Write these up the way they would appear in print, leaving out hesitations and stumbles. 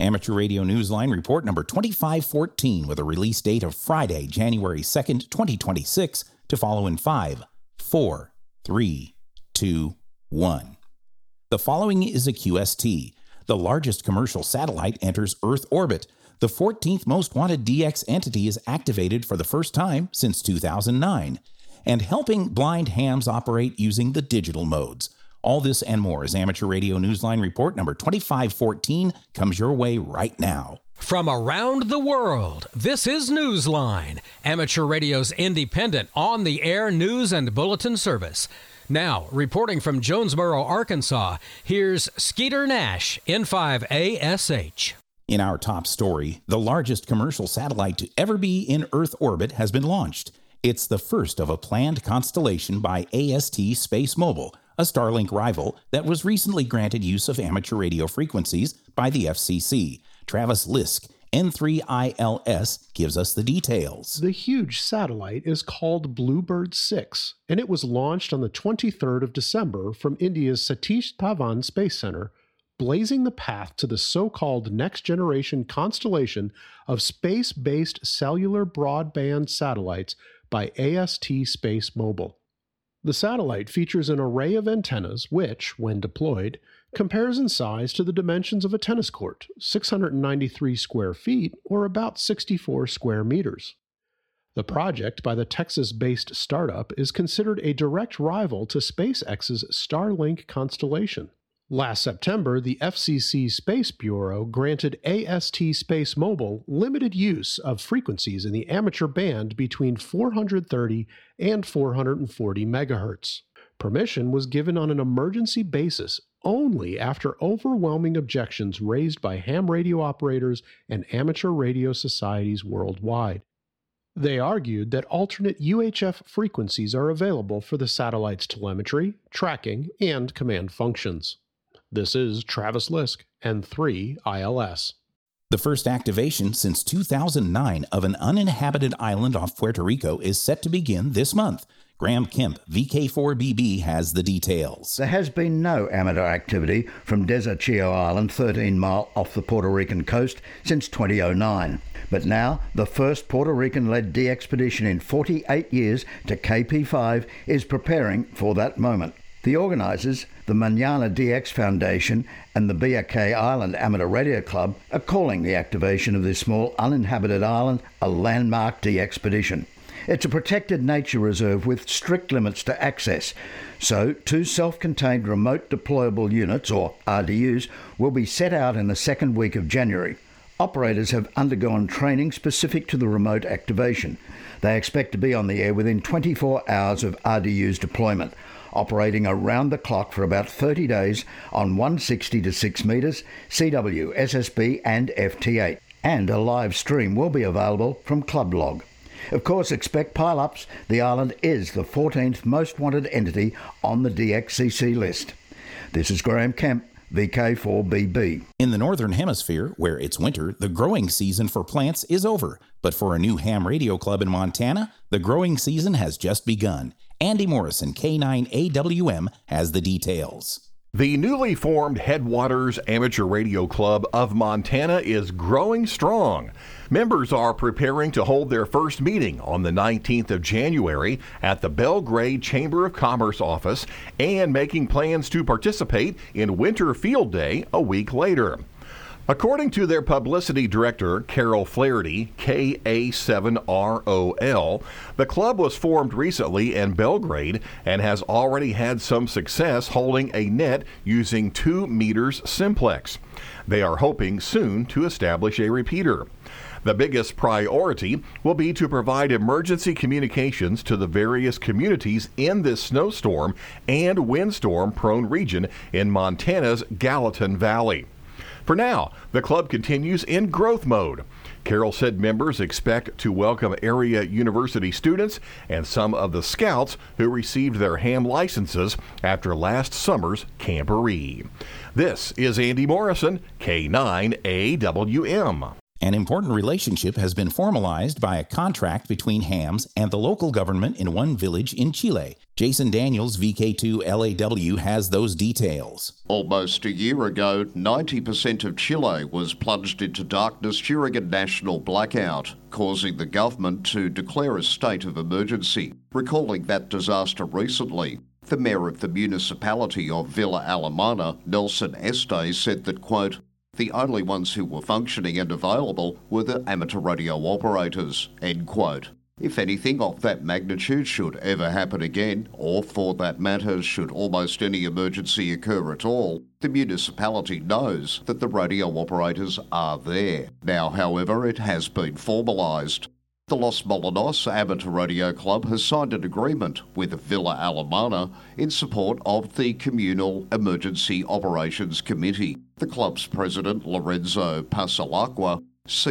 Amateur Radio Newsline report number 2514 with a release date of Friday, January 2nd, 2026 to follow in 5, 4, 3, 2, 1. The following is a QST. The largest commercial satellite enters Earth orbit. The 14th most wanted DX entity is activated for the first time since 2009. And helping blind hams operate using the digital modes. All this and more as Amateur Radio Newsline report number 2514 comes your way right now. From around the world, this is Newsline, Amateur Radio's independent, on-the-air news and bulletin service. Now, reporting from Jonesboro, Arkansas, here's Skeeter Nash, N5ASH. In our top story, the largest commercial satellite to ever be in Earth orbit has been launched. It's the first of a planned constellation by AST Space Mobile, a Starlink rival that was recently granted use of amateur radio frequencies by the FCC. Travis Lisk, N3ILS, gives us the details. The huge satellite is called Bluebird 6, and it was launched on the 23rd of December from India's Satish Dhawan Space Center, blazing the path to the so-called next-generation constellation of space-based cellular broadband satellites by AST Space Mobile. The satellite features an array of antennas which, when deployed, compares in size to the dimensions of a tennis court, 693 square feet or about 64 square meters. The project by the Texas-based startup is considered a direct rival to SpaceX's Starlink constellation. Last September, the FCC Space Bureau granted AST Space Mobile limited use of frequencies in the amateur band between 430 and 440 megahertz. Permission was given on an emergency basis only after overwhelming objections raised by ham radio operators and amateur radio societies worldwide. They argued that alternate UHF frequencies are available for the satellite's telemetry, tracking, and command functions. This is Travis Lisk, N3ILS. The first activation since 2009 of an uninhabited island off Puerto Rico is set to begin this month. Graham Kemp, VK4BB, has the details. There has been no amateur activity from Desachio Island, 13 miles off the Puerto Rican coast, since 2009. But now, the first Puerto Rican-led DXpedition in 48 years to KP5 is preparing for that moment. The organisers, the Manana DX Foundation and the BRK Island Amateur Radio Club, are calling the activation of this small uninhabited island a landmark DXpedition. It's a protected nature reserve with strict limits to access, so 2 self-contained remote deployable units, or RDUs, will be set out in the second week of January. Operators have undergone training specific to the remote activation. They expect to be on the air within 24 hours of RDU's deployment, operating around the clock for about 30 days on 160 to 6 metres, CW, SSB and FT8. And a live stream will be available from Club Log. Of course, expect pile-ups. The island is the 14th most wanted entity on the DXCC list. This is Graham Kemp, VK4BB. In the Northern Hemisphere, where it's winter, the growing season for plants is over. But for a new ham radio club in Montana, the growing season has just begun. Andy Morrison, K9AWM, has the details. The newly formed Headwaters Amateur Radio Club of Montana is growing strong. Members are preparing to hold their first meeting on the 19th of January at the Belgrade Chamber of Commerce office and making plans to participate in Winter Field Day a week later. According to their publicity director, Carol Flaherty, KA7ROL, the club was formed recently in Belgrade and has already had some success holding a net using 2 meters simplex. They are hoping soon to establish a repeater. The biggest priority will be to provide emergency communications to the various communities in this snowstorm and windstorm-prone region in Montana's Gallatin Valley. For now, the club continues in growth mode. Carol said members expect to welcome area university students and some of the scouts who received their ham licenses after last summer's camporee. This is Andy Morrison, K9AWM. An important relationship has been formalized by a contract between hams and the local government in one village in Chile. Jason Daniels, VK2 LAW, has those details. Almost a year ago, 90% of Chile was plunged into darkness during a national blackout, causing the government to declare a state of emergency. Recalling that disaster recently, the mayor of the municipality of Villa Alemana, Nelson Este, said that, quote, the only ones who were functioning and available were the amateur radio operators, end quote. If anything of that magnitude should ever happen again, or for that matter, should almost any emergency occur at all, the municipality knows that the radio operators are there. Now, however, it has been formalised. The Los Molinos Amateur Radio Club has signed an agreement with Villa Alemana in support of the Communal Emergency Operations Committee. The club's president, Lorenzo Pasalacqua,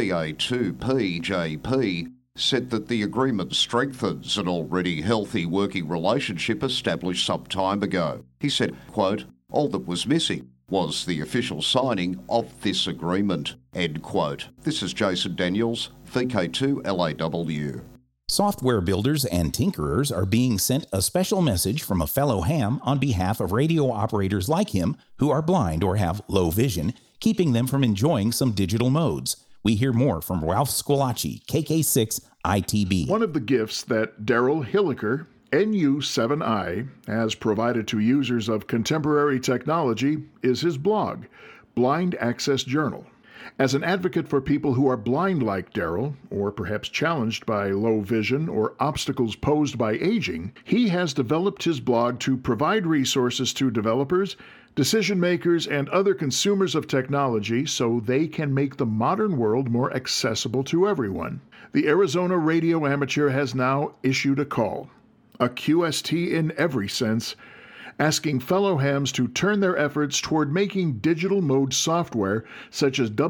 CA2PJP, said that the agreement strengthens an already healthy working relationship established some time ago. He said, quote, all that was missing was the official signing of this agreement, end quote. This is Jason Daniels, VK2 LAW. Software builders and tinkerers are being sent a special message from a fellow ham on behalf of radio operators like him who are blind or have low vision, keeping them from enjoying some digital modes. We hear more from Ralph Squillace, KK6 ITB. One of the gifts that Daryl Hilliker, NU7I, has provided to users of contemporary technology is his blog, Blind Access Journal. As an advocate for people who are blind like Daryl, or perhaps challenged by low vision or obstacles posed by aging, he has developed his blog to provide resources to developers, decision makers, and other consumers of technology so they can make the modern world more accessible to everyone. The Arizona Radio Amateur has now issued a call, a QST in every sense, asking fellow hams to turn their efforts toward making digital mode software such as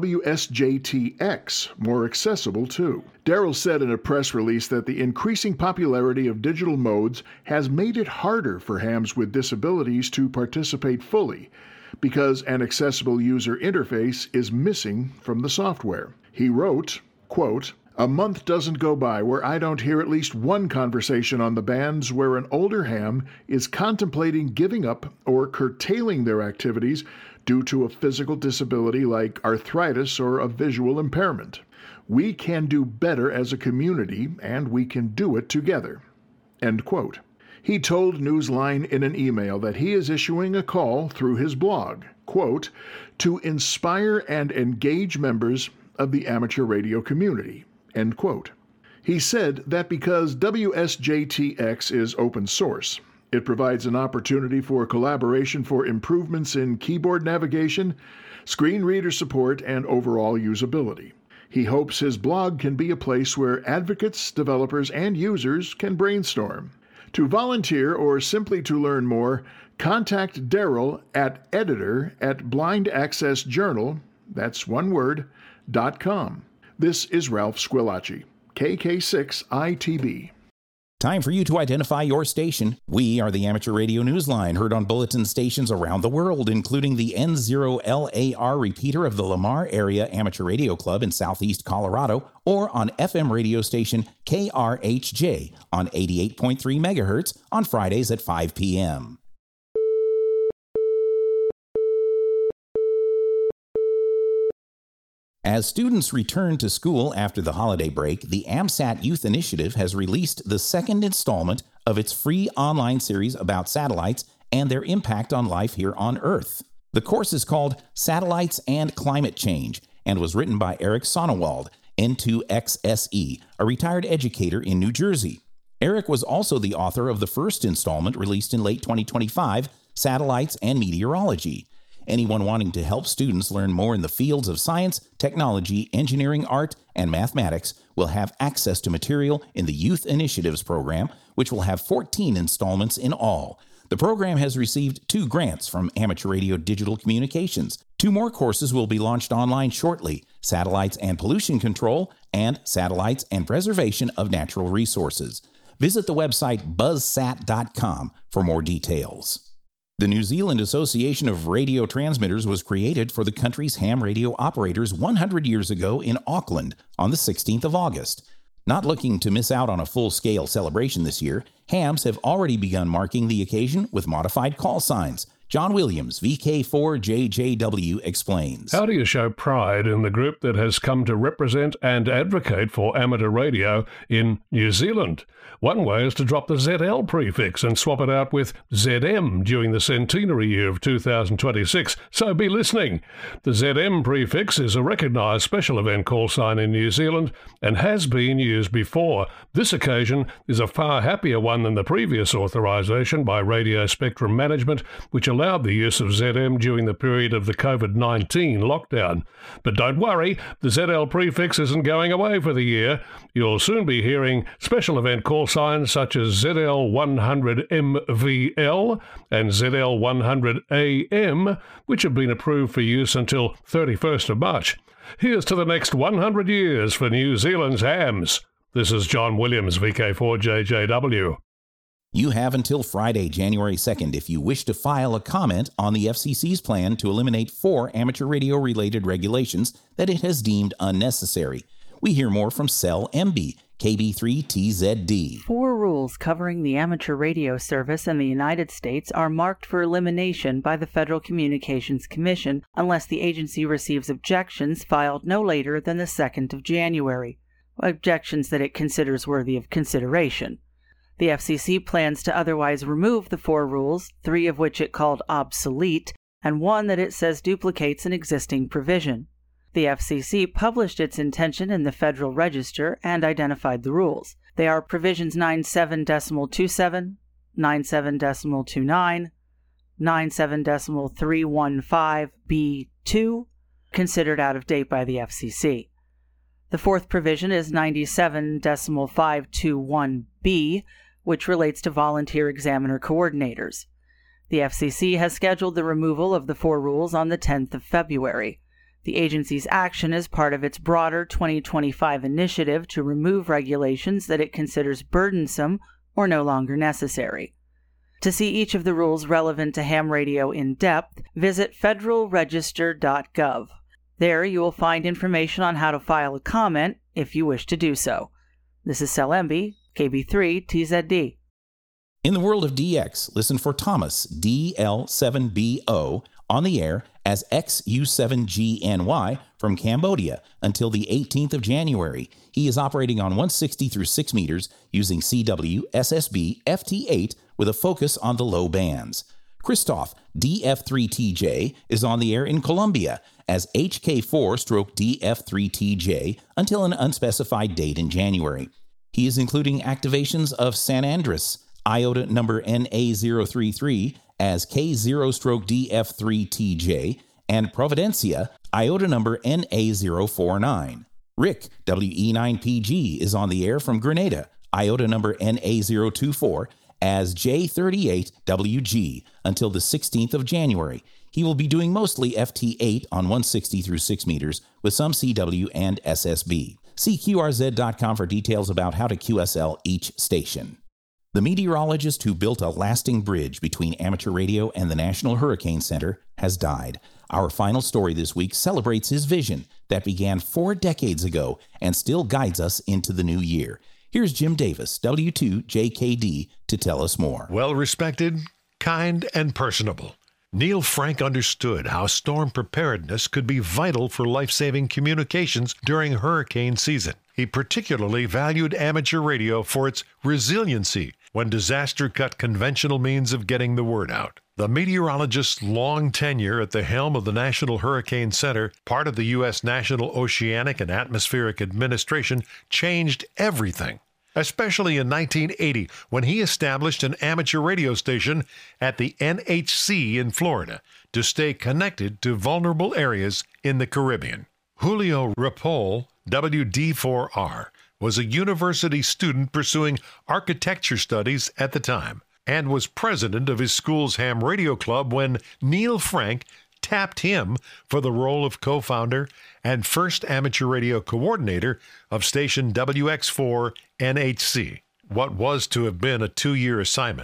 WSJTX more accessible too. Daryl said in a press release that the increasing popularity of digital modes has made it harder for hams with disabilities to participate fully because an accessible user interface is missing from the software. He wrote, quote, a month doesn't go by where I don't hear at least one conversation on the bands where an older ham is contemplating giving up or curtailing their activities due to a physical disability like arthritis or a visual impairment. We can do better as a community, and we can do it together. End quote. He told Newsline in an email that he is issuing a call through his blog, quote, to inspire and engage members of the amateur radio community. End quote. He said that because WSJTX is open source, it provides an opportunity for collaboration for improvements in keyboard navigation, screen reader support, and overall usability. He hopes his blog can be a place where advocates, developers, and users can brainstorm. To volunteer or simply to learn more, contact Daryl at editor@blindaccessjournal, that's one word, .com. This is Ralph Squillace, KK6 ITB. Time for you to identify your station. We are the Amateur Radio Newsline, heard on bulletin stations around the world, including the N0LAR repeater of the Lamar Area Amateur Radio Club in southeast Colorado, or on FM radio station KRHJ on 88.3 megahertz on Fridays at 5 p.m. As students return to school after the holiday break, the AMSAT Youth Initiative has released the second installment of its free online series about satellites and their impact on life here on Earth. The course is called Satellites and Climate Change and was written by Eric Sonnewald, N2XSE, a retired educator in New Jersey. Eric was also the author of the first installment released in late 2025, Satellites and Meteorology. Anyone wanting to help students learn more in the fields of science, technology, engineering, art, and mathematics will have access to material in the Youth Initiatives program, which will have 14 installments in all. The program has received 2 grants from Amateur Radio Digital Communications. 2 more courses will be launched online shortly: Satellites and Pollution Control and Satellites and Preservation of Natural Resources. Visit the website buzzsat.com for more details. The New Zealand Association of Radio Transmitters was created for the country's ham radio operators 100 years ago in Auckland on the 16th of August. Not looking to miss out on a full-scale celebration this year, hams have already begun marking the occasion with modified call signs. John Williams, VK4JJW, explains. How do you show pride in the group that has come to represent and advocate for amateur radio in New Zealand? One way is to drop the ZL prefix and swap it out with ZM during the centenary year of 2026, so be listening. The ZM prefix is a recognised special event call sign in New Zealand and has been used before. This occasion is a far happier one than the previous authorisation by Radio Spectrum Management, which allowed the use of ZM during the period of the COVID-19 lockdown. But don't worry, the ZL prefix isn't going away for the year. You'll soon be hearing special event call signs such as ZL100MVL and ZL100AM, which have been approved for use until 31st of March. Here's to the next 100 years for New Zealand's hams. This is John Williams, VK4JJW. You have until Friday, January 2nd, if you wish to file a comment on the FCC's plan to eliminate 4 amateur radio-related regulations that it has deemed unnecessary. We hear more from Cell MB, KB3TZD. 4 rules covering the amateur radio service in the United States are marked for elimination by the Federal Communications Commission unless the agency receives objections filed no later than the 2nd of January, objections that it considers worthy of consideration. The FCC plans to otherwise remove the 4 rules, 3 of which it called obsolete, and 1 that it says duplicates an existing provision. The FCC published its intention in the Federal Register and identified the rules. They are provisions 97.27, 97.29, 97.315B2, considered out of date by the FCC. The 4th provision is 97.521B, which relates to volunteer examiner coordinators. The FCC has scheduled the removal of the 4 rules on the 10th of February. The agency's action is part of its broader 2025 initiative to remove regulations that it considers burdensome or no longer necessary. To see each of the rules relevant to ham radio in depth, visit federalregister.gov. There you will find information on how to file a comment if you wish to do so. This is Cell MB, KB3TZD. In the world of DX, listen for Thomas, DL7BO, on the air as XU7GNY from Cambodia until the 18th of January. He is operating on 160 through 6 meters using CW SSB FT8 with a focus on the low bands. Christoph, DF3TJ, is on the air in Colombia as HK4-DF3TJ until an unspecified date in January. He is including activations of San Andres, IOTA number NA033, as K0-DF3TJ, and Providencia, IOTA number NA049. Rick, WE9PG, is on the air from Grenada, IOTA number NA024, as J38WG until the 16th of January. He will be doing mostly FT8 on 160 through 6 meters with some CW and SSB. See QRZ.com for details about how to QSL each station. The meteorologist who built a lasting bridge between amateur radio and the National Hurricane Center has died. Our final story this week celebrates his vision that began 4 decades ago and still guides us into the new year. Here's Jim Davis, W2JKD, to tell us more. Well-respected, kind, and personable, Neil Frank understood how storm preparedness could be vital for life-saving communications during hurricane season. He particularly valued amateur radio for its resiliency when disaster cut conventional means of getting the word out. The meteorologist's long tenure at the helm of the National Hurricane Center, part of the U.S. National Oceanic and Atmospheric Administration, changed everything, especially in 1980 when he established an amateur radio station at the NHC in Florida to stay connected to vulnerable areas in the Caribbean. Julio Ripoll, WD4R, was a university student pursuing architecture studies at the time and was president of his school's ham radio club when Neil Frank tapped him for the role of co-founder and first amateur radio coordinator of station WX4 NHC. What was to have been a 2-year assignment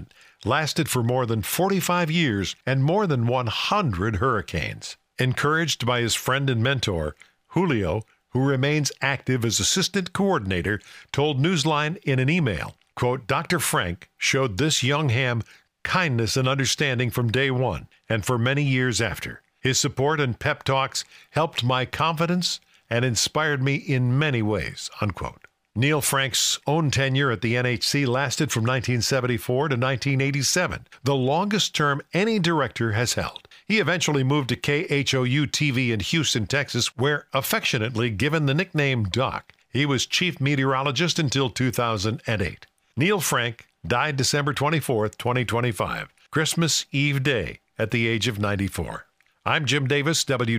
lasted for more than 45 years and more than 100 hurricanes. Encouraged by his friend and mentor, Julio, who remains active as assistant coordinator, told Newsline in an email, quote, Dr. Frank showed this young ham kindness and understanding from day one and for many years after. His support and pep talks helped my confidence and inspired me in many ways, unquote. Neil Frank's own tenure at the NHC lasted from 1974 to 1987, the longest term any director has held. He eventually moved to KHOU TV in Houston, Texas, where, affectionately given the nickname Doc, he was chief meteorologist until 2008. Neil Frank died December 24, 2025, Christmas Eve Day, at the age of 94. I'm Jim Davis,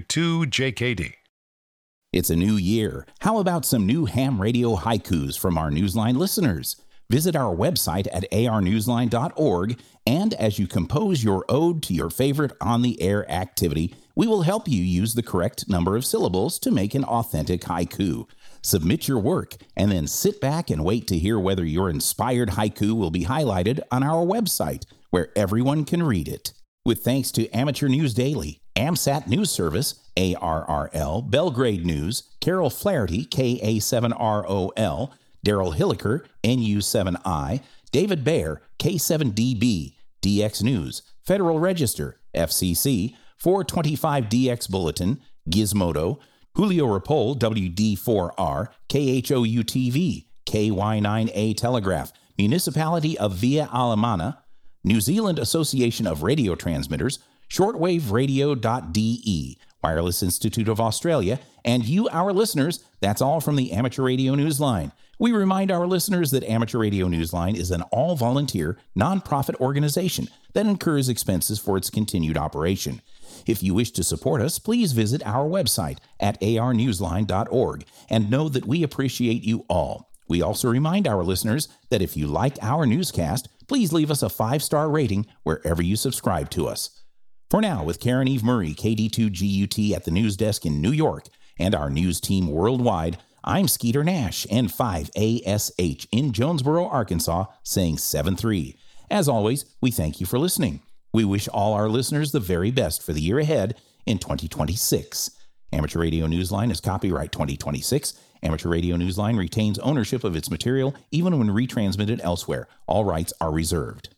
W2JKD. It's a new year. How about some new ham radio haikus from our Newsline listeners? Visit our website at arnewsline.org, and as you compose your ode to your favorite on-the-air activity, we will help you use the correct number of syllables to make an authentic haiku. Submit your work, and then sit back and wait to hear whether your inspired haiku will be highlighted on our website, where everyone can read it. With thanks to Amateur News Daily, AMSAT News Service, ARRL, Belgrade News, Carol Flaherty, KA7ROL, Daryl Hilliker, NU7I, David Baer, K7DB, DX News, Federal Register, FCC, 425DX Bulletin, Gizmodo, Julio Ripoll, WD4R, KHOU TV, KY9A Telegraph, Municipality of Villa Alemana, New Zealand Association of Radio Transmitters, shortwaveradio.de, Wireless Institute of Australia, and you, our listeners. That's all from the Amateur Radio Newsline. We remind our listeners that Amateur Radio Newsline is an all-volunteer, nonprofit organization that incurs expenses for its continued operation. If you wish to support us, please visit our website at arnewsline.org and know that we appreciate you all. We also remind our listeners that if you like our newscast, please leave us a 5-star rating wherever you subscribe to us. For now, with Karen Eve Murray, KD2GUT at the news desk in New York, and our news team worldwide, I'm Skeeter Nash, N5ASH in Jonesboro, Arkansas, saying 7-3. As always, we thank you for listening. We wish all our listeners the very best for the year ahead in 2026. Amateur Radio Newsline is copyright 2026. Amateur Radio Newsline retains ownership of its material even when retransmitted elsewhere. All rights are reserved.